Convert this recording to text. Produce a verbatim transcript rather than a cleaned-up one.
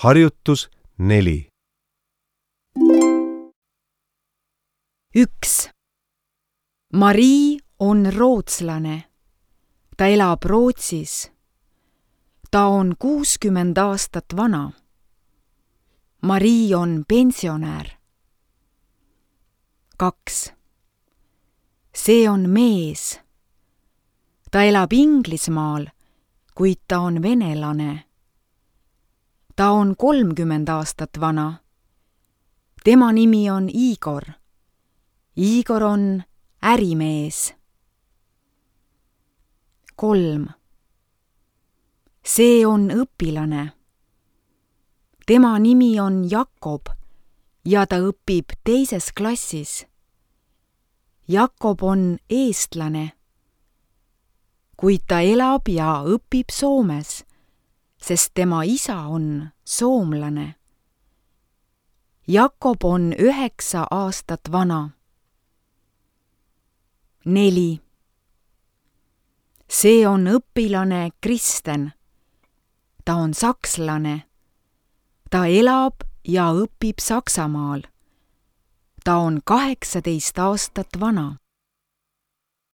Harjutus neli. üks. Marii on rootslane. Ta elab Rootsis. Ta on kuuskümmend aastat vana. Marii on pensionär. kaks. See on mees. Ta elab Inglismaal, kuid ta on venelane. Ta on kolmkümmend aastat vana. Tema nimi on Igor. Igor on ärimees. kolm. See on õpilane. Tema nimi on Jakob ja ta õpib teises klassis. Jakob on eestlane, kuid ta elab ja õpib Soomes, sest tema isa on soomlane. Jakob on üheksa aastat vana. neli. See on õpilane Kristen. Ta on sakslane. Ta elab ja õpib Saksamaal. Ta on kaheksateist aastat vana.